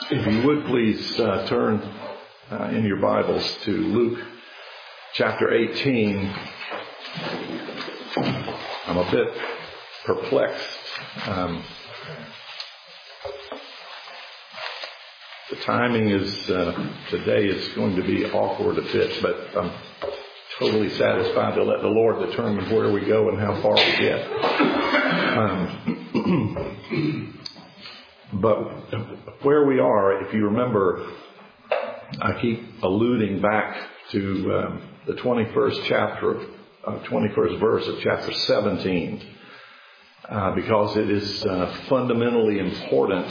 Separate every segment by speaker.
Speaker 1: If you would please turn in your Bibles to Luke chapter 18. I'm a bit perplexed. The timing is today is going to be awkward a bit, but I'm totally satisfied to let the Lord determine where we go and how far we get. But where we are, if you remember, I keep alluding back to the 21st verse of chapter 17, because it is fundamentally important.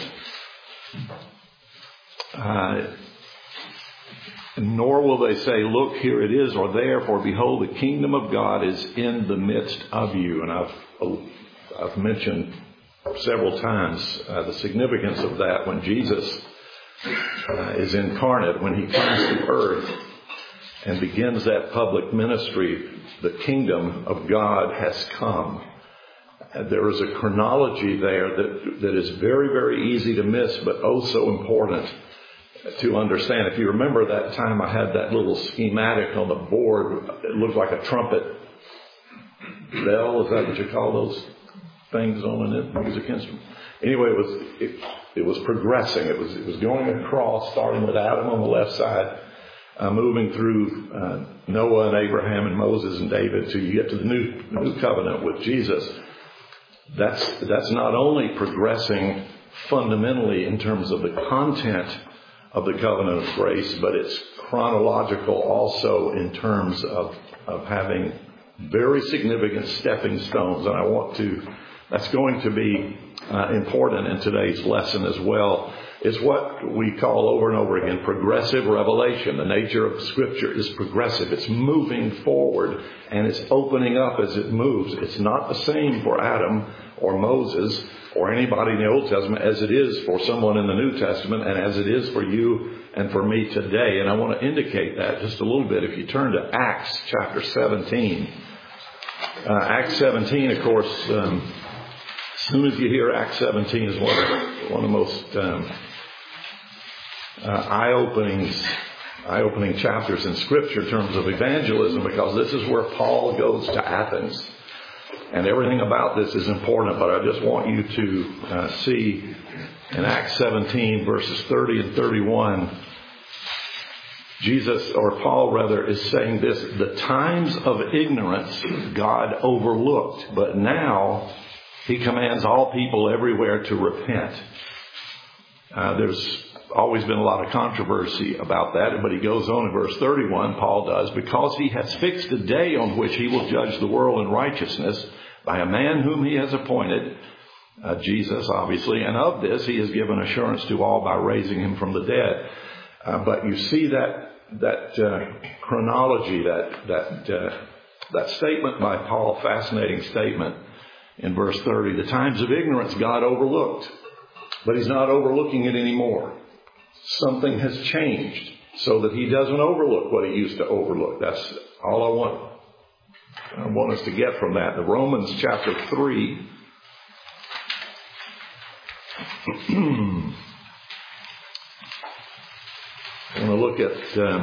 Speaker 1: Nor will they say, look, here it is, or there, for behold, the kingdom of God is in the midst of you. And I've mentioned several times the significance of that when Jesus is incarnate, when he comes to earth and begins that public ministry. The kingdom of God has come. There is a chronology there that is very, very easy to miss, but oh so important to understand. If you remember that time I had that little schematic on the board, it looked like a trumpet bell. Is that what you call those things on a music instrument? Anyway, it was progressing. It was going across, starting with Adam on the left side, moving through Noah and Abraham and Moses and David till you get to the new covenant with Jesus. That's not only progressing fundamentally in terms of the content of the covenant of grace, but it's chronological also in terms of having very significant stepping stones. And that's going to be important in today's lesson as well. It's what we call over and over again progressive revelation. The nature of Scripture is progressive. It's moving forward and it's opening up as it moves. It's not the same for Adam or Moses or anybody in the Old Testament as it is for someone in the New Testament and as it is for you and for me today. And I want to indicate that just a little bit. If you turn to Acts chapter 17. Acts 17, of course, as soon as you hear Acts 17 is one of the most eye-opening chapters in Scripture in terms of evangelism, because this is where Paul goes to Athens. And everything about this is important, but I just want you to see in Acts 17, verses 30 and 31, Paul is saying this: the times of ignorance God overlooked, but now he commands all people everywhere to repent. There's always been a lot of controversy about that, but he goes on in verse 31, Paul does, because he has fixed a day on which he will judge the world in righteousness by a man whom he has appointed, Jesus obviously, and of this he has given assurance to all by raising him from the dead. But you see that chronology, that statement by Paul, fascinating statement in verse 30. The times of ignorance God overlooked, but he's not overlooking it anymore. Something has changed so that he doesn't overlook what he used to overlook. That's all I want us to get from that. The Romans chapter 3. I want to look at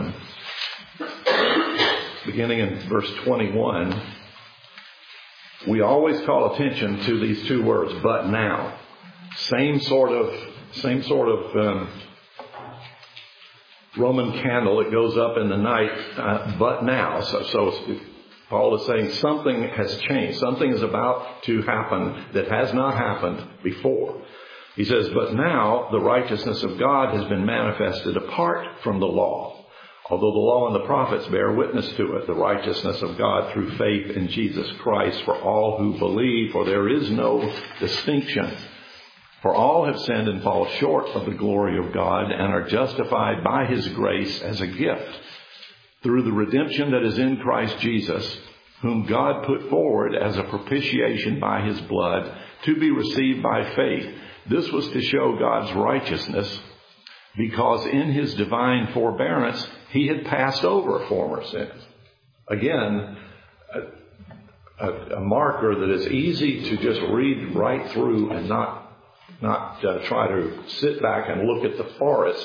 Speaker 1: beginning in verse 21. We always call attention to these two words, but now. Same sort of Roman candle that goes up in the night, but now. So Paul is saying something has changed. Something is about to happen that has not happened before. He says, but now the righteousness of God has been manifested apart from the law. Although the law and the prophets bear witness to it, the righteousness of God through faith in Jesus Christ for all who believe, for there is no distinction. For all have sinned and fall short of the glory of God and are justified by his grace as a gift through the redemption that is in Christ Jesus, whom God put forward as a propitiation by his blood to be received by faith. This was to show God's righteousness, because in his divine forbearance he had passed over former sins. Again, a marker that is easy to just read right through and not not try to sit back and look at the forest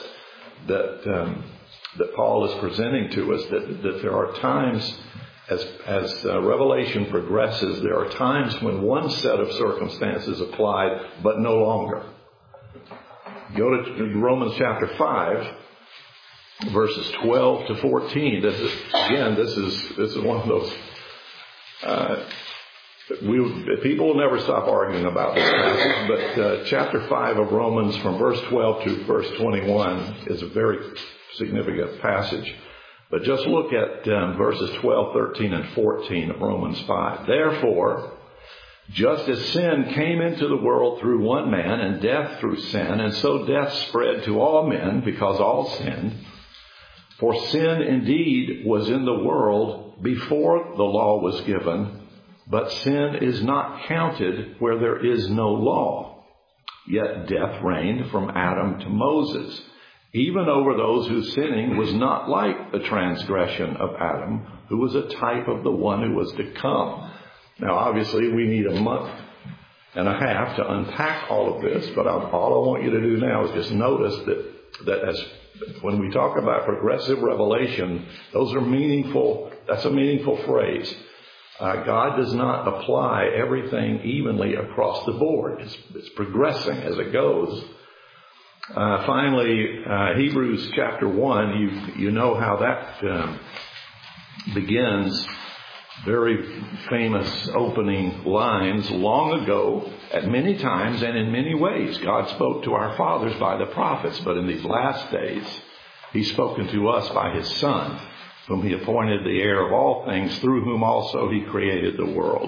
Speaker 1: that Paul is presenting to us, that there are times as Revelation progresses, there are times when one set of circumstances applied, but no longer. Go to Romans chapter 5, verses 12 to 14. This is one of those. People will never stop arguing about this passage, but chapter 5 of Romans, from verse 12 to verse 21, is a very significant passage. But just look at verses 12, 13, and 14 of Romans 5. Therefore, just as sin came into the world through one man, and death through sin, and so death spread to all men because all sinned. For sin indeed was in the world before the law was given, but sin is not counted where there is no law. Yet death reigned from Adam to Moses, even over those whose sinning was not like the transgression of Adam, who was a type of the one who was to come. Now, obviously, we need a month and a half to unpack all of this, but all I want you to do now is just notice that as when we talk about progressive revelation, those are meaningful. That's a meaningful phrase. God does not apply everything evenly across the board. It's progressing as it goes. Finally, Hebrews chapter 1, you know how that begins. Very famous opening lines. Long ago, at many times and in many ways, God spoke to our fathers by the prophets, but in these last days, He's spoken to us by His Son, whom He appointed the heir of all things, through whom also He created the world.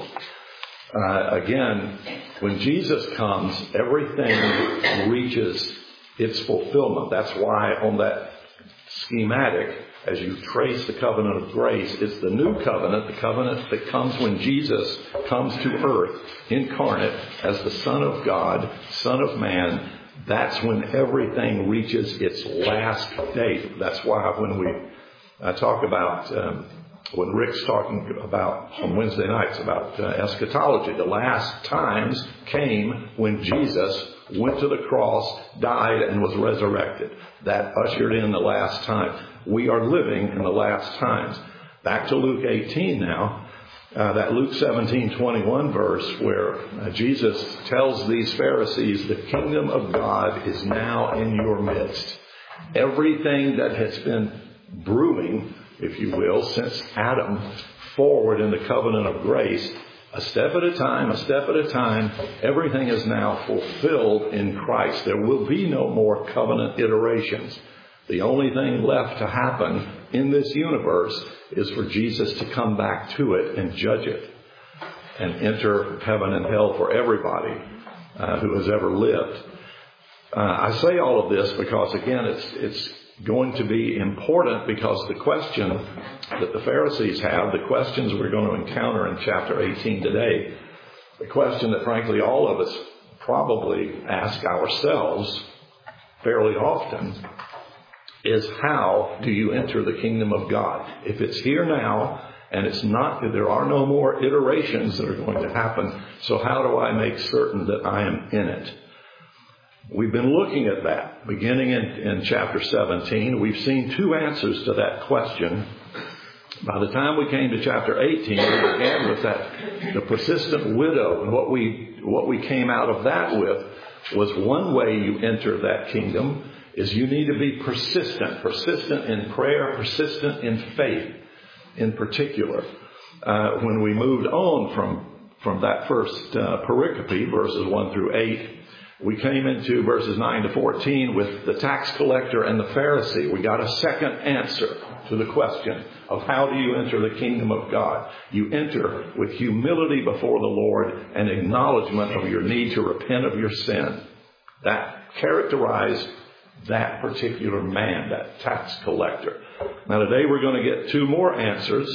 Speaker 1: Again, when Jesus comes, everything reaches its fulfillment. That's why on that schematic, as you trace the covenant of grace, it's the new covenant, the covenant that comes when Jesus comes to earth, incarnate as the Son of God, Son of Man. That's when everything reaches its last date. That's why when we talk about, when Rick's talking about on Wednesday nights about eschatology, the last times came when Jesus went to the cross, died, and was resurrected. That ushered in the last time. We are living in the last times. Back to Luke 18 now. That Luke 17:21 verse where Jesus tells these Pharisees, the kingdom of God is now in your midst. Everything that has been brewing, if you will, since Adam forward in the covenant of grace, a step at a time, everything is now fulfilled in Christ. There will be no more covenant iterations. The only thing left to happen in this universe is for Jesus to come back to it and judge it and enter heaven and hell for everybody who has ever lived. I say all of this because, again, it's going to be important, because the question that the Pharisees have, the questions we're going to encounter in chapter 18 today, the question that frankly all of us probably ask ourselves fairly often is, how do you enter the kingdom of God? If it's here now and it's not, there are no more iterations that are going to happen, so how do I make certain that I am in it? We've been looking at that beginning in chapter 17. We've seen two answers to that question. By the time we came to chapter 18, we began with the persistent widow. And what we came out of that with was, one way you enter that kingdom is you need to be persistent in prayer, persistent in faith in particular. When we moved on from that first pericope, verses 1 through 8, we came into verses 9 to 14 with the tax collector and the Pharisee. We got a second answer to the question of how do you enter the kingdom of God. You enter with humility before the Lord and acknowledgement of your need to repent of your sin. That characterized that particular man, that tax collector. Now today we're going to get two more answers.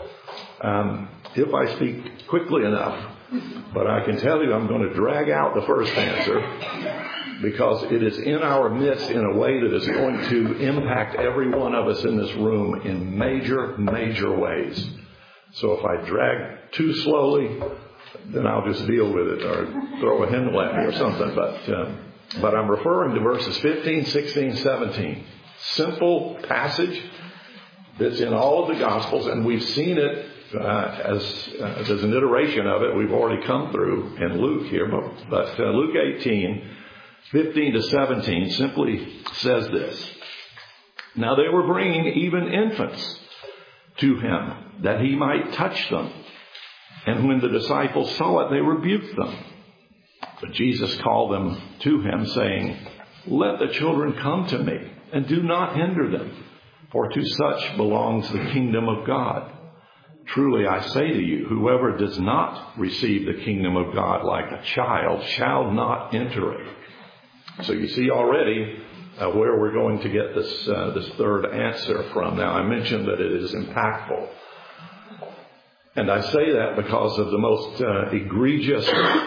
Speaker 1: If I speak quickly enough, but I can tell you I'm going to drag out the first answer because it is in our midst in a way that is going to impact every one of us in this room in major, major ways. So if I drag too slowly then I'll just deal with it or throw a handle at me or something. But I'm referring to verses 15, 16, 17. Simple passage that's in all of the Gospels, and we've seen it as an iteration of it. We've already come through in Luke here, but Luke 18, 15 to 17 simply says this. Now they were bringing even infants to him, that he might touch them. And when the disciples saw it, they rebuked them. But Jesus called them to him, saying, Let the children come to me, and do not hinder them, for to such belongs the kingdom of God. Truly I say to you, whoever does not receive the kingdom of God like a child shall not enter it. So you see already where we're going to get this third answer from. Now, I mentioned that it is impactful. And I say that because of the most egregious...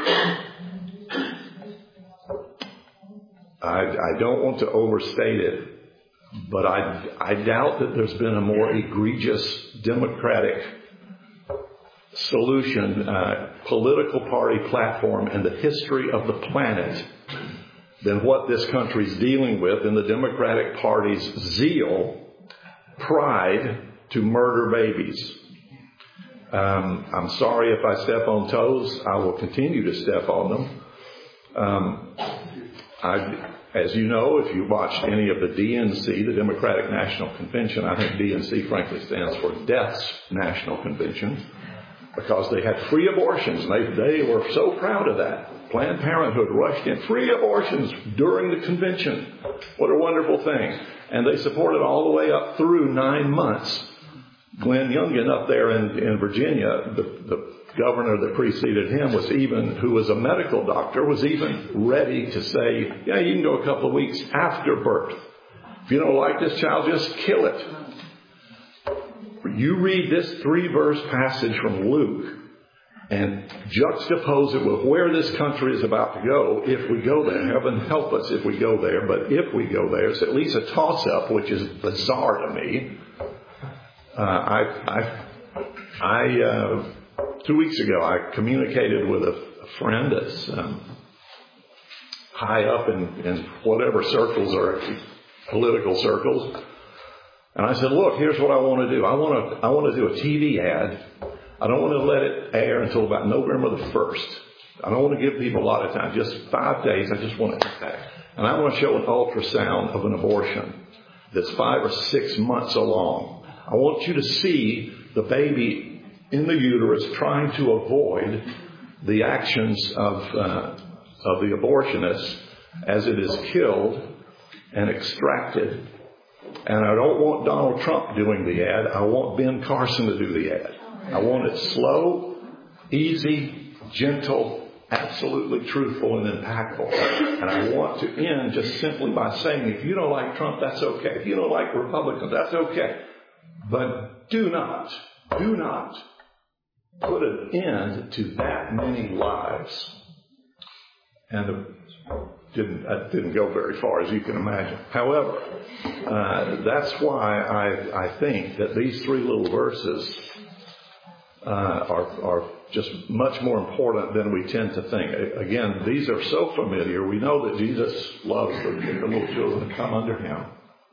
Speaker 1: I don't want to overstate it, but I doubt that there's been a more egregious Democratic solution, political party platform in the history of the planet than what this country's dealing with in the Democratic Party's zeal, pride to murder babies. I'm sorry if I step on toes. I will continue to step on them. As you know, if you watched any of the DNC, the Democratic National Convention, I think DNC frankly stands for Death's National Convention, because they had free abortions. They were so proud of that. Planned Parenthood rushed in. Free abortions during the convention. What a wonderful thing. And they supported all the way up through 9 months. Glenn Youngkin up there in Virginia, the governor that preceded him who was a medical doctor, was even ready to say, yeah, you can go a couple of weeks after birth. If you don't like this child, just kill it. You read this 3-verse passage from Luke and juxtapose it with where this country is about to go if we go there. Heaven help us if we go there, but if we go there, it's at least a toss-up, which is bizarre to me. 2 weeks ago, I communicated with a friend that's high up in whatever circles are political circles. And I said, look, here's what I want to do. I want to do a TV ad. I don't want to let it air until about November the 1st. I don't want to give people a lot of time, just 5 days. I just want to impact. And I want to show an ultrasound of an abortion that's 5 or 6 months along. I want you to see the baby in the uterus trying to avoid the actions of the abortionist as it is killed and extracted. And I don't want Donald Trump doing the ad. I want Ben Carson to do the ad. I want it slow, easy, gentle, absolutely truthful and impactful. And I want to end just simply by saying, if you don't like Trump, that's okay. If you don't like Republicans, that's okay. But do not put an end to that many lives. And it didn't go very far, as you can imagine. However, that's why I think that these 3 little verses are just much more important than we tend to think. Again, these are so familiar. We know that Jesus loves the little children to come under him.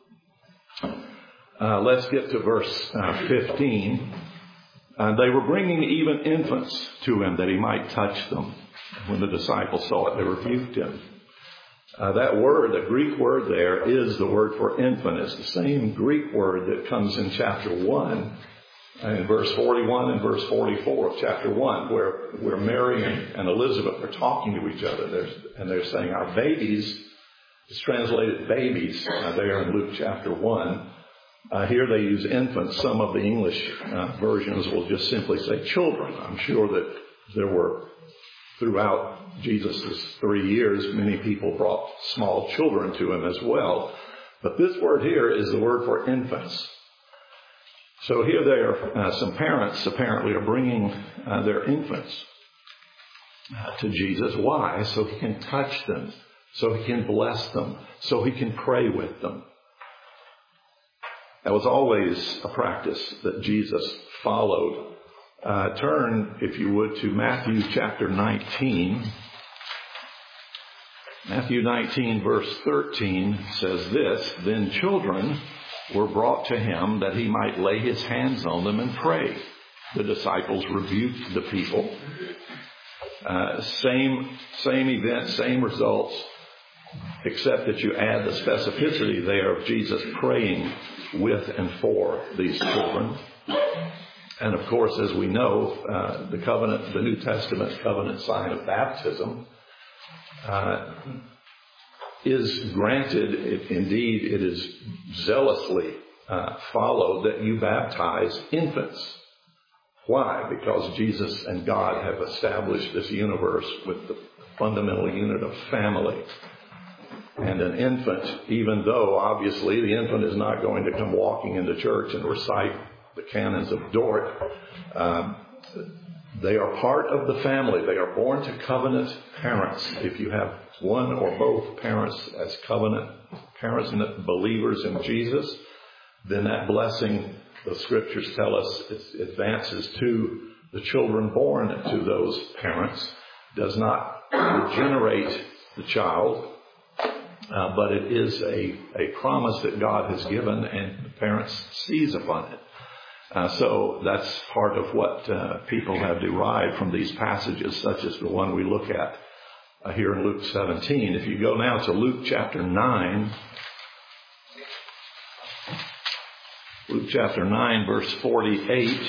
Speaker 1: Let's get to verse 15. They were bringing even infants to him that he might touch them. When the disciples saw it, they rebuked him. That word, the Greek word there, is the word for infant. It's the same Greek word that comes in chapter 1, in verse 41 and verse 44 of chapter 1, where Mary and Elizabeth are talking to each other. They're saying, our babies, it's translated babies there in Luke chapter 1. Here they use infants. Some of the English versions will just simply say children. I'm sure that there were, throughout Jesus' 3 years, many people brought small children to him as well. But this word here is the word for infants. So here some parents apparently are bringing their infants to Jesus. Why? So he can touch them, so he can bless them, so he can pray with them. That was always a practice that Jesus followed Turn, if you would, to Matthew chapter 19. Matthew 19 verse 13 says this, "Then children were brought to him that he might lay his hands on them and pray. The disciples rebuked the people." Same event, same results, except that you add the specificity there of Jesus praying with and for these children. And of course, as we know, the New Testament covenant sign of baptism is granted. Indeed, it is zealously followed that you baptize infants. Why? Because Jesus and God have established this universe with the fundamental unit of family. And an infant, even though obviously the infant is not going to come walking into church and recite the canons of Dort, they are part of the family. They are born to covenant parents. If you have one or both parents as covenant parents and believers in Jesus, then that blessing, the scriptures tell us, it advances to the children born to those parents. Does not regenerate the child, but it is a promise that God has given, and the parents seize upon it. So that's part of what people have derived from these passages, such as the one we look at here in Luke 17. If you go now to Luke chapter 9, Luke chapter 9, verse 48,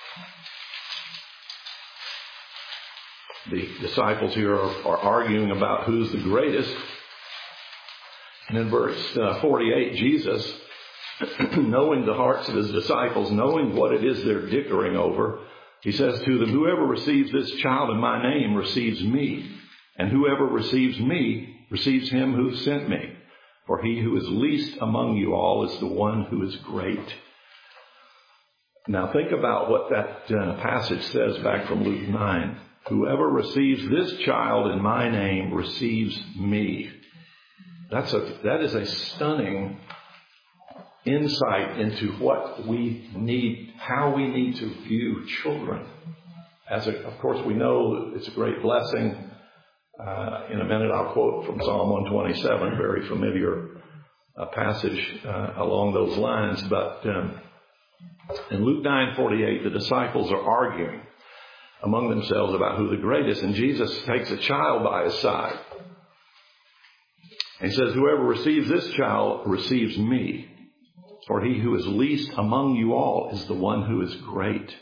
Speaker 1: the disciples here are arguing about who's the greatest. And in verse 48, Jesus, knowing the hearts of his disciples, knowing what it is they're dickering over, he says to them, "Whoever receives this child in my name receives me, and whoever receives me receives him who sent me. For he who is least among you all is the one who is great." Now think about what that passage says back from Luke 9. "Whoever receives this child in my name receives me." That is a stunning insight into what we need, how we need to view children. Of course, we know it's a great blessing. In a minute, I'll quote from Psalm 127, very familiar passage along those lines. But in Luke 9:48, the disciples are arguing among themselves about who the greatest, and Jesus takes a child by his side. And he says, "Whoever receives this child receives me. For he who is least among you all is the one who is great."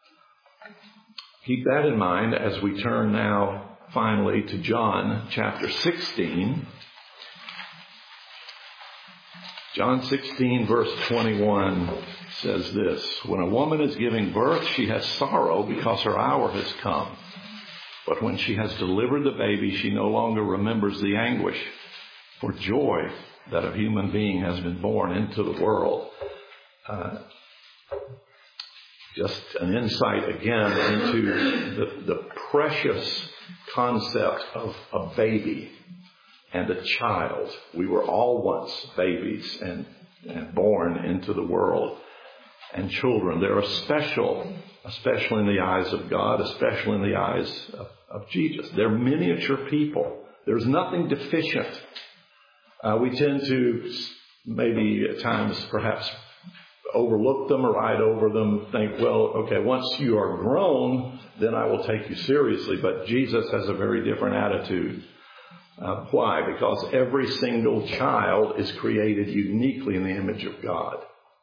Speaker 1: Keep that in mind as we turn now finally to John chapter 16. John 16 verse 21 says this, "When a woman is giving birth, she has sorrow because her hour has come. But when she has delivered the baby, she no longer remembers the anguish for joy that a human being has been born into the world." Just an insight again into the precious concept of a baby and a child. We were all once babies and born into the world. And children, they're special, especially in the eyes of God, especially in the eyes of Jesus. They're miniature people. There's nothing deficient. We tend to maybe at times perhaps overlook them or ride over them, think, well, okay, once you are grown, then I will take you seriously. But Jesus has a very different attitude. Why? Because every single child is created uniquely in the image of God.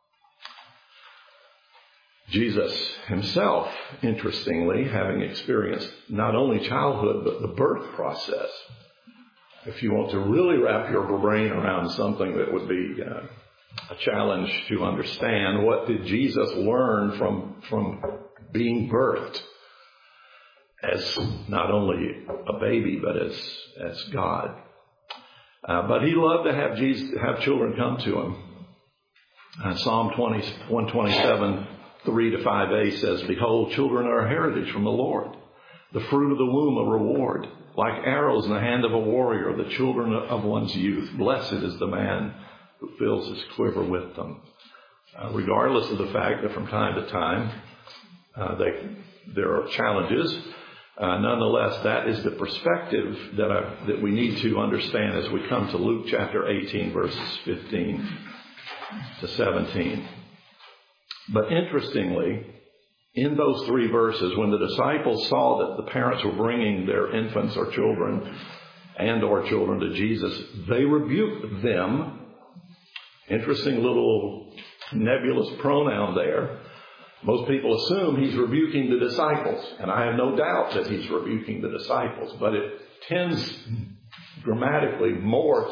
Speaker 1: Jesus himself, interestingly, having experienced not only childhood, but the birth process. If you want to really wrap your brain around something that would be a challenge to understand, what did Jesus learn from being birthed as not only a baby, but as God? But he loved to have children come to him. Psalm 127, 3-5a says, "Behold, children are a heritage from the Lord, the fruit of the womb a reward. Like arrows in the hand of a warrior, the children of one's youth. Blessed is the man who fills his quiver with them." Regardless of the fact that from time to time there are challenges. Nonetheless, that is the perspective that we need to understand as we come to Luke chapter 18, verses 15 to 17. But interestingly, in those 3 verses, when the disciples saw that the parents were bringing their infants or children or children to Jesus, they rebuked them. Interesting little nebulous pronoun there. Most people assume he's rebuking the disciples, and I have no doubt that he's rebuking the disciples, but it tends grammatically more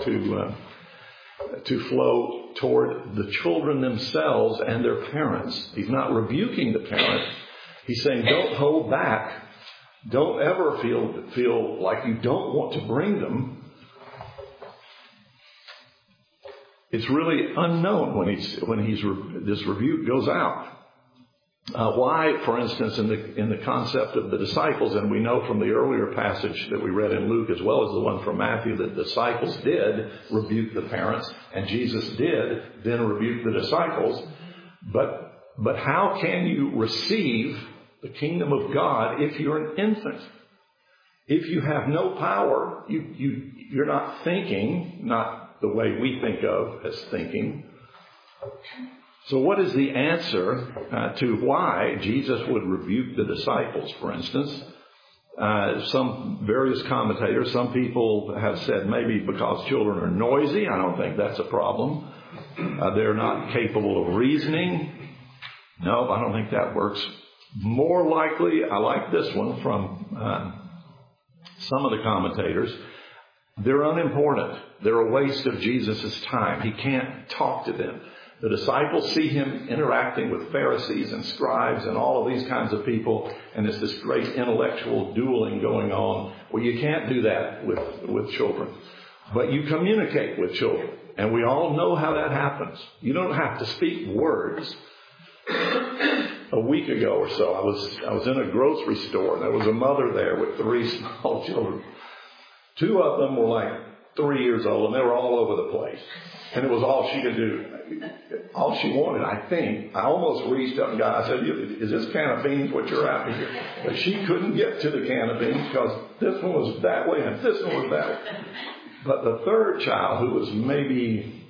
Speaker 1: to flow toward the children themselves and their parents. He's not rebuking the parent. He's saying, don't hold back. Don't ever feel like you don't want to bring them. It's really unknown when this rebuke goes out. Why, for instance, in the concept of the disciples, and we know from the earlier passage that we read in Luke as well as the one from Matthew, that the disciples did rebuke the parents, and Jesus did then rebuke the disciples. But how can you receive the kingdom of God if you're an infant? If you have no power, you're not thinking, not the way we think of as thinking. So what is the answer to why Jesus would rebuke the disciples, for instance? Some various commentators, some people have said maybe because children are noisy. I don't think that's a problem. They're not capable of reasoning. No, I don't think that works. More likely, I like this one from some of the commentators. They're unimportant. They're a waste of Jesus' time. He can't talk to them. The disciples see him interacting with Pharisees and scribes and all of these kinds of people, and there's this great intellectual dueling going on. Well, you can't do that with children. But you communicate with children, and we all know how that happens. You don't have to speak words. A week ago or so, I was in a grocery store, and there was a mother there with 3 small children. 2 of them were like 3 years old, and they were all over the place. And it was all she could do. All she wanted, I think. I almost reached up and I said, is this can of beans what you're after here? But she couldn't get to the can of beans because this one was that way and this one was that way. But the third child, who was maybe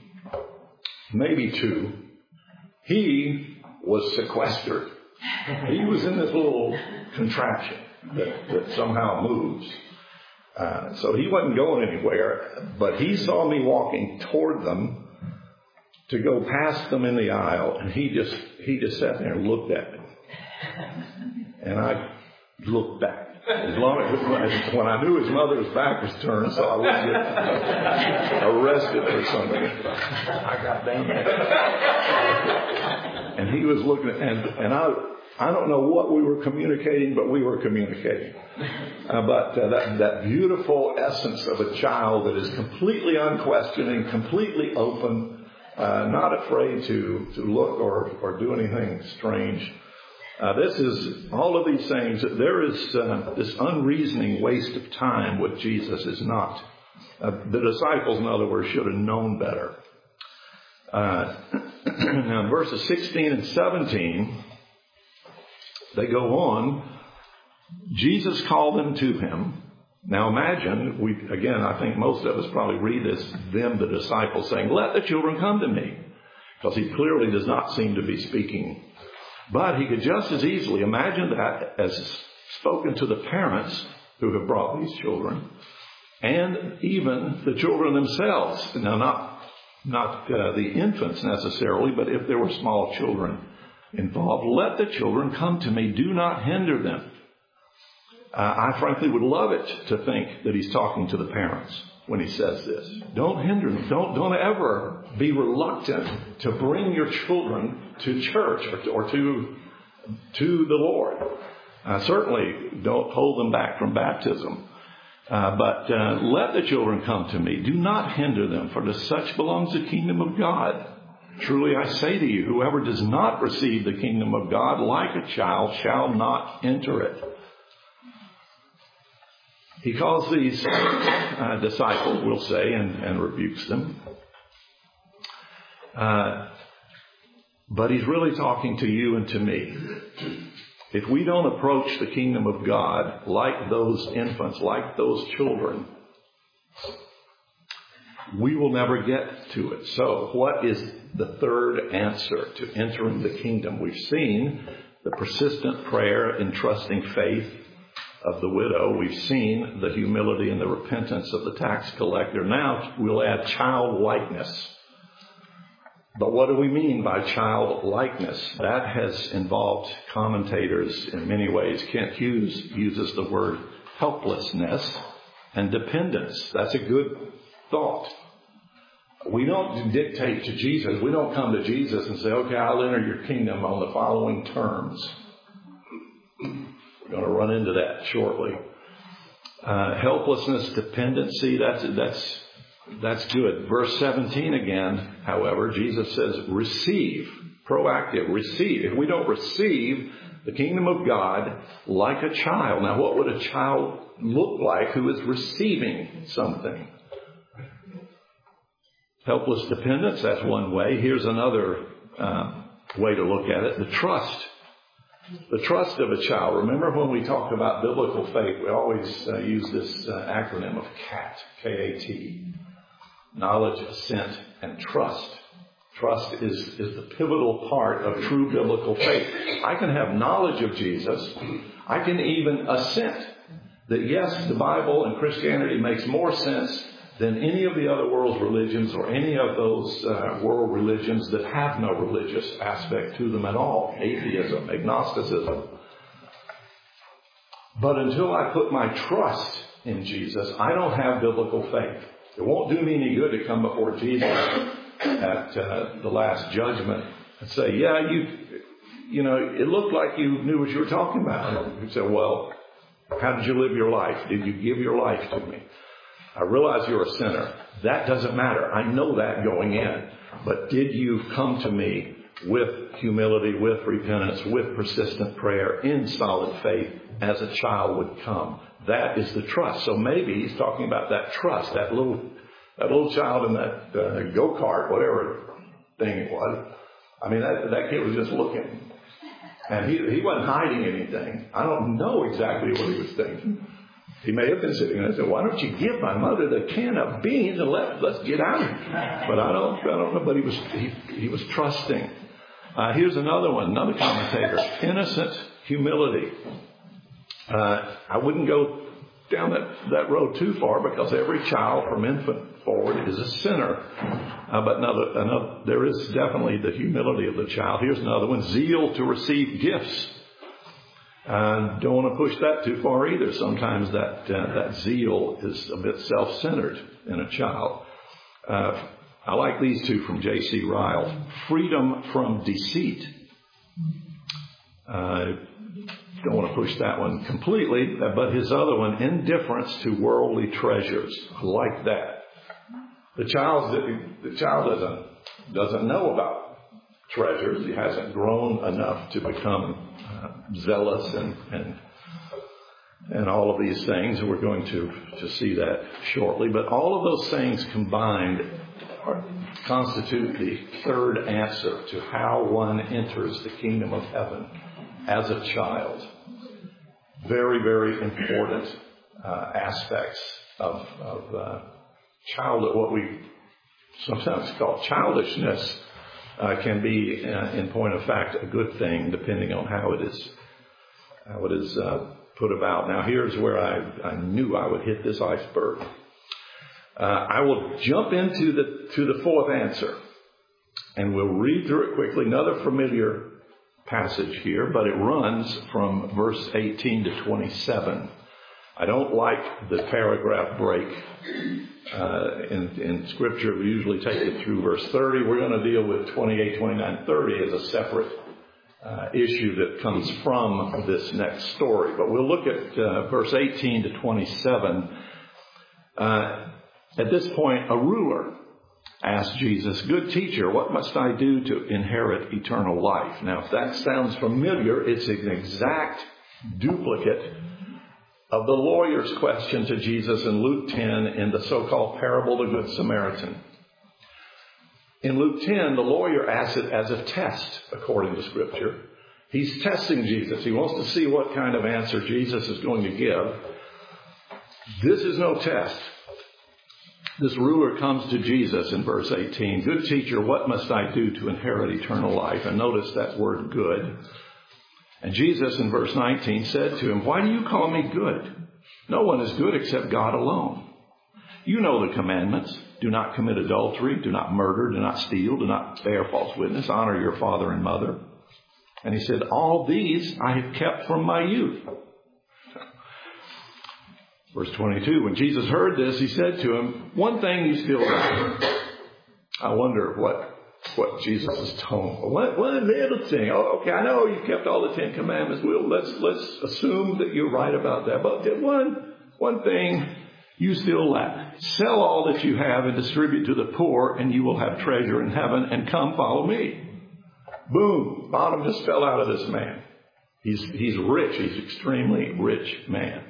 Speaker 1: 2, he was sequestered. He was in this little contraption that somehow moves. So he wasn't going anywhere, but he saw me walking toward them to go past them in the aisle, and he just sat there and looked at me. And I looked back. As long as when I knew his mother's back was turned, so I wouldn't get arrested for something. I got down there. And he was looking, and I don't know what we were communicating, but we were communicating. But that beautiful essence of a child that is completely unquestioning, completely open, not afraid to look or do anything strange. This is all of these things. There is this unreasoning waste of time with Jesus is not. The disciples, in other words, should have known better. Now, in verses 16 and 17, they go on. Jesus called them to him. Now imagine, I think most of us probably read this, the disciples saying, let the children come to me. Because he clearly does not seem to be speaking. But he could just as easily imagine that as spoken to the parents who have brought these children. And even the children themselves. Now not the infants necessarily, but if there were small children involved, let the children come to me. Do not hinder them. I frankly would love it to think that he's talking to the parents when he says this. Don't hinder them. Don't ever be reluctant to bring your children to church or to the Lord. Certainly don't hold them back from baptism. But let the children come to me. Do not hinder them, for to such belongs the kingdom of God. Truly I say to you, whoever does not receive the kingdom of God like a child shall not enter it. He calls these disciples, we'll say, and rebukes them. But he's really talking to you and to me. If we don't approach the kingdom of God like those infants, like those children, we will never get to it. So what is the third answer to entering the kingdom? We've seen the persistent prayer and trusting faith of the widow. We've seen the humility and the repentance of the tax collector. Now we'll add childlikeness. But what do we mean by childlikeness? That has involved commentators in many ways. Kent Hughes uses the word helplessness and dependence. That's a good thought. We don't dictate to Jesus. We don't come to Jesus and say, okay, I'll enter your kingdom on the following terms. We're going to run into that shortly. Helplessness, dependency, that's good. Verse 17 again, however, Jesus says, receive, proactive, receive. If we don't receive the kingdom of God like a child. Now, what would a child look like who is receiving something? Helpless dependence, that's one way. Here's another way to look at it. The trust. The trust of a child. Remember when we talk about biblical faith, we always use this acronym of CAT, K-A-T. Knowledge, assent, and trust. Trust is the pivotal part of true biblical faith. I can have knowledge of Jesus. I can even assent that yes, the Bible and Christianity makes more sense than any of the other world's religions or any of those world religions that have no religious aspect to them at all. Atheism, agnosticism. But until I put my trust in Jesus, I don't have biblical faith. It won't do me any good to come before Jesus at the last judgment and say, yeah, you know, it looked like you knew what you were talking about. You say, well, how did you live your life? Did you give your life to me? I realize you're a sinner. That doesn't matter. I know that going in. But did you come to me with humility, with repentance, with persistent prayer, in solid faith, as a child would come? That is the trust. So maybe he's talking about that trust, that little child in that go-kart, whatever thing it was. I mean, that kid was just looking. And he wasn't hiding anything. I don't know exactly what he was thinking. He may have been sitting there and said, why don't you give my mother the can of beans and let's get out of here. But I don't know. But he was trusting. Here's another one, another commentator. Innocent humility. I wouldn't go down that road too far because every child from infant forward is a sinner. But there is definitely the humility of the child. Here's another one. Zeal to receive gifts. Don't want to push that too far either. Sometimes that zeal is a bit self-centered in a child. I like these two from J.C. Ryle. Freedom from deceit. Don't want to push that one completely, but his other one, indifference to worldly treasures. I like that. The child doesn't know about treasures. He hasn't grown enough to become zealous and all of these things. We're going to see that shortly. But all of those things combined constitute the third answer to how one enters the kingdom of heaven as a child. Very, very important aspects of childhood. What we sometimes call childishness can be, in point of fact, a good thing, depending on how it is put about. Now, here's where I knew I would hit this iceberg. I will jump into the fourth answer, and we'll read through it quickly. Another familiar passage here, but it runs from verse 18 to 27. I don't like the paragraph break. In Scripture, we usually take it through verse 30. We're going to deal with 28, 29, 30 as a separate issue that comes from this next story. But we'll look at verse 18 to 27. At this point, a ruler asked Jesus, "Good teacher, what must I do to inherit eternal life?" Now, if that sounds familiar, it's an exact duplicate of the lawyer's question to Jesus in Luke 10 in the so-called parable of the Good Samaritan. In Luke 10, the lawyer asked it as a test, according to Scripture. He's testing Jesus. He wants to see what kind of answer Jesus is going to give. This is no test. This ruler comes to Jesus in verse 18. Good teacher, what must I do to inherit eternal life? And notice that word good. And Jesus in verse 19 said to him, why do you call me good? No one is good except God alone. You know the commandments. Do not commit adultery. Do not murder. Do not steal. Do not bear false witness. Honor your father and mother. And he said, all these I have kept from my youth. Verse 22, when Jesus heard this, he said to him, one thing you still lack. I wonder what Jesus' tone. One little thing. Oh, okay, I know you kept all the 10 commandments. Let's assume that you're right about that. But one thing you still lack. Sell all that you have and distribute to the poor, and you will have treasure in heaven, and come follow me. Boom. Bottom just fell out of this man. He's rich. He's an extremely rich man.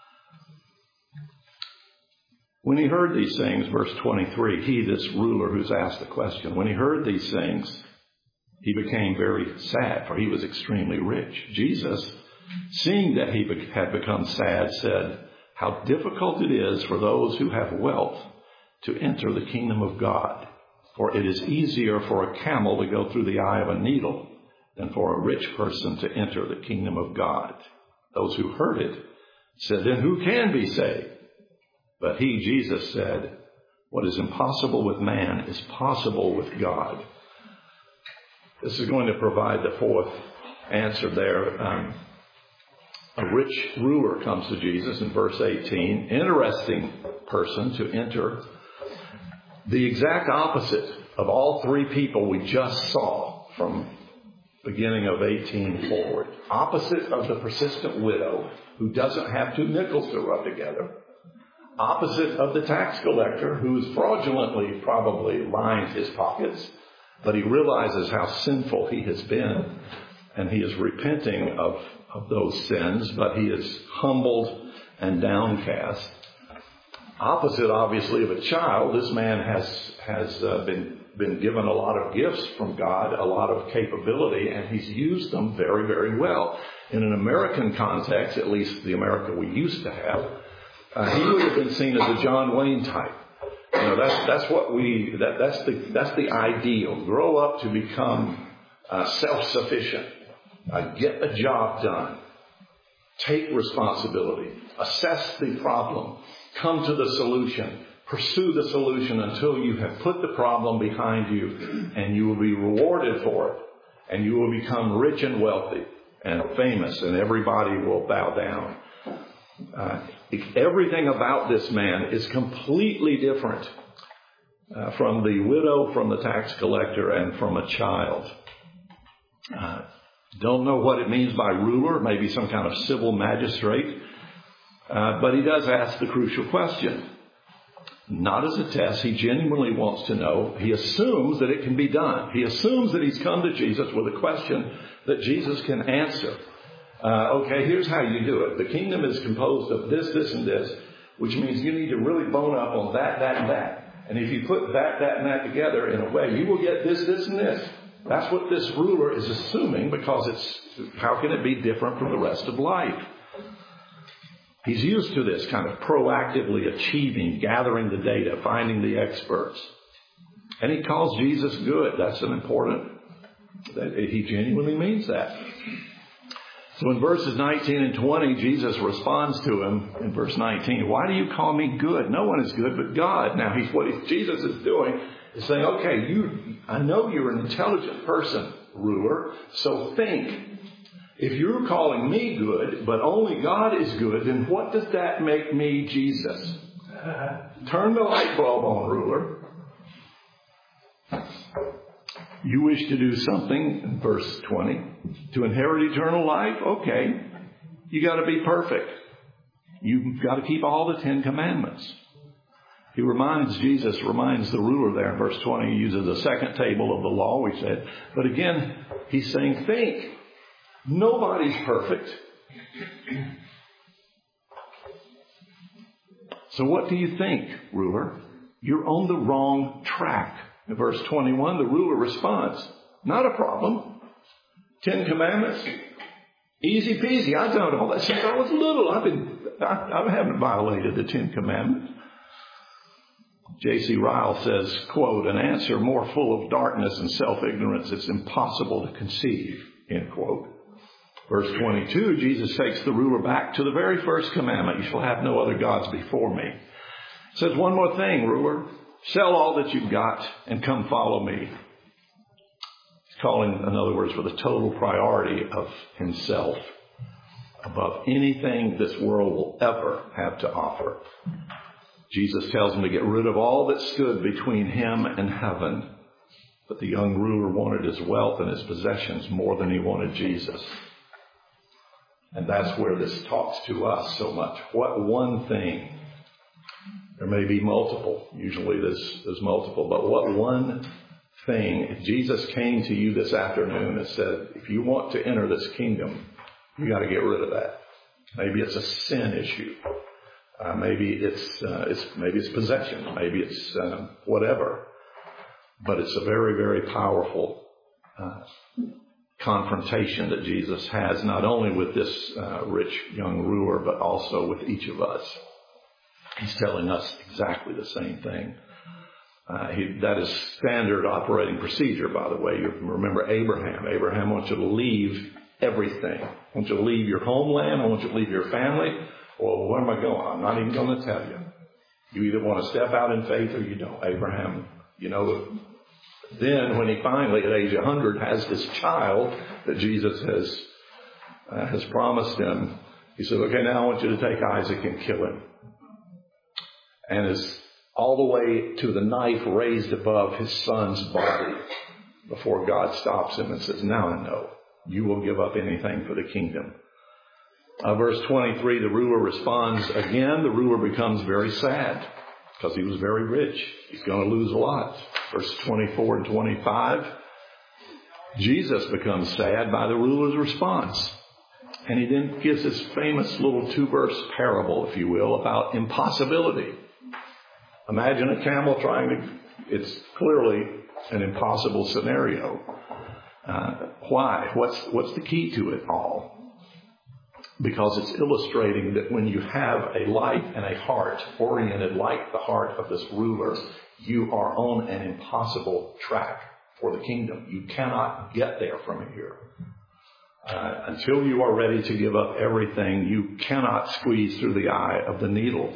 Speaker 1: When he heard these things, verse 23, he, this ruler who's asked the question, when he heard these things, he became very sad, for he was extremely rich. Jesus, seeing that he had become sad, said, how difficult it is for those who have wealth to enter the kingdom of God. For it is easier for a camel to go through the eye of a needle than for a rich person to enter the kingdom of God. Those who heard it said, then who can be saved? But he, Jesus, said, what is impossible with man is possible with God. This is going to provide the fourth answer there. A rich ruler comes to Jesus in verse 18. Interesting person to enter. The exact opposite of all three people we just saw from beginning of 18 forward. Opposite of the persistent widow who doesn't have 2 nickels to rub together. Opposite of the tax collector who's fraudulently probably lined his pockets, but he realizes how sinful he has been, and he is repenting of those sins, but he is humbled and downcast. Opposite, obviously, of a child, this man has been given a lot of gifts from God, a lot of capability, and he's used them very, very well. In an American context, at least the America we used to have, he would have been seen as a John Wayne type. You know, that's the ideal. Grow up to become self-sufficient. Get a job done. Take responsibility. Assess the problem. Come to the solution. Pursue the solution until you have put the problem behind you, and you will be rewarded for it. And you will become rich and wealthy and famous, and everybody will bow down. Everything about this man is completely different from the widow, from the tax collector, and from a child. Don't know what it means by ruler, maybe some kind of civil magistrate. But he does ask the crucial question. Not as a test. He genuinely wants to know. He assumes that it can be done. He assumes that he's come to Jesus with a question that Jesus can answer. Okay, here's how you do it. The kingdom is composed of this, this, and this, which means you need to really bone up on that, that, and that. And if you put that, and that together in a way, you will get this, this, and this. That's what this ruler is assuming, because how can it be different from the rest of life? He's used to this kind of proactively achieving, gathering the data, finding the experts. And he calls Jesus good. That's an important, he genuinely means that. So in verses 19 and 20, Jesus responds to him in verse 19. Why do you call me good? No one is good but God. Now, what Jesus is doing is saying, okay, I know you're an intelligent person, ruler, so think. If you're calling me good, but only God is good, then what does that make me, Jesus? Turn the light bulb on, ruler. You wish to do something, in verse 20, to inherit eternal life? Okay. You got to be perfect. You've got to keep all the 10 commandments. Jesus reminds the ruler there in verse 20. He uses the second table of the law, we said. But again, he's saying, think. Nobody's perfect. So what do you think, ruler? You're on the wrong track. In verse 21, the ruler responds, not a problem. Ten Commandments? Easy peasy. I've done all that since I was little. I haven't violated the Ten Commandments. J.C. Ryle says, quote, an answer more full of darkness and self-ignorance it's impossible to conceive, end quote. Verse 22, Jesus takes the ruler back to the very first commandment. You shall have no other gods before me. Says one more thing, ruler. Sell all that you've got and come follow me. He's calling, in other words, for the total priority of himself above anything this world will ever have to offer. Jesus tells him to get rid of all that stood between him and heaven. But the young ruler wanted his wealth and his possessions more than he wanted Jesus. And that's where this talks to us so much. What one thing? There may be multiple. Usually there's multiple. But what one thing? If Jesus came to you this afternoon and said, if you want to enter this kingdom, you got to get rid of that. Maybe it's a sin issue. Maybe it's possession. Maybe it's whatever. But it's a very, very powerful confrontation that Jesus has, not only with this rich young ruler, but also with each of us. He's telling us exactly the same thing. That is standard operating procedure, by the way. You remember Abraham. Abraham wants you to leave everything. I want you to leave your homeland. I want you to leave your family. Well, where am I going? I'm not even going to tell you. You either want to step out in faith or you don't. Abraham, then when he finally, at age 100, has this child that Jesus has promised him, he said, okay, now I want you to take Isaac and kill him. And is all the way to the knife raised above his son's body before God stops him and says, now I know you will give up anything for the kingdom. Verse 23, the ruler responds again. The ruler becomes very sad because he was very rich. He's going to lose a lot. Verse 24 and 25, Jesus becomes sad by the ruler's response. And he then gives this famous little 2-verse parable, if you will, about impossibility. Imagine a camel it's clearly an impossible scenario. Why? What's the key to it all? Because it's illustrating that when you have a life and a heart oriented like the heart of this ruler, you are on an impossible track for the kingdom. You cannot get there from here. Until you are ready to give up everything, you cannot squeeze through the eye of the needle.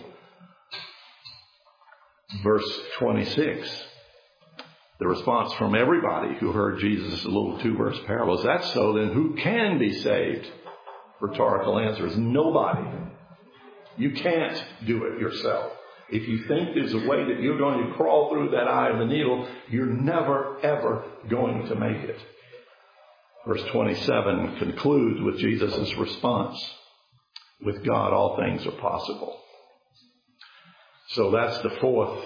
Speaker 1: Verse 26, the response from everybody who heard Jesus' little 2-verse parable is, that's so, then who can be saved? Rhetorical answer is nobody. You can't do it yourself. If you think there's a way that you're going to crawl through that eye of the needle, you're never, ever going to make it. Verse 27 concludes with Jesus' response. With God, all things are possible. So that's the fourth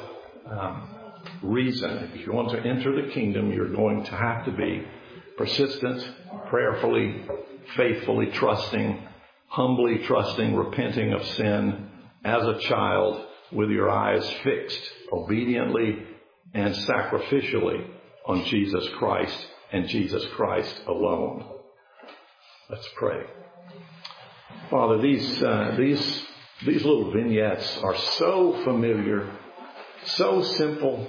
Speaker 1: reason. If you want to enter the kingdom, you're going to have to be persistent, prayerfully, faithfully trusting, humbly trusting, repenting of sin as a child with your eyes fixed obediently and sacrificially on Jesus Christ and Jesus Christ alone. Let's pray. Father, these little vignettes are so familiar, so simple,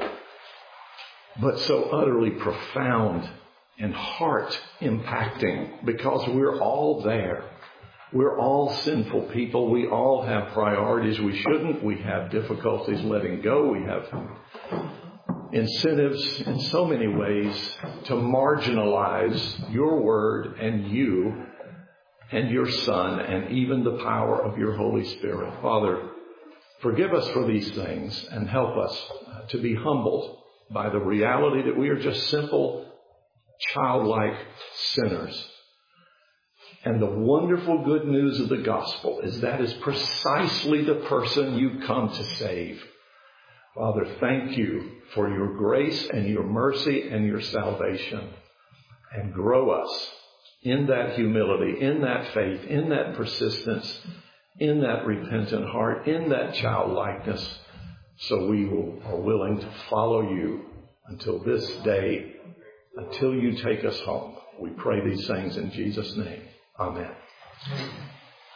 Speaker 1: but so utterly profound and heart impacting, because we're all there. We're all sinful people. We all have priorities we shouldn't. We have difficulties letting go. We have incentives in so many ways to marginalize your word and you and your Son and even the power of your Holy Spirit. Father, forgive us for these things and help us to be humbled by the reality that we are just simple, childlike sinners. And the wonderful good news of the gospel is that is precisely the person you come to save. Father, thank you for your grace and your mercy and your salvation. And grow us in that humility, in that faith, in that persistence, in that repentant heart, in that childlikeness, so we are willing to follow you until this day, until you take us home. We pray these things in Jesus' name. Amen.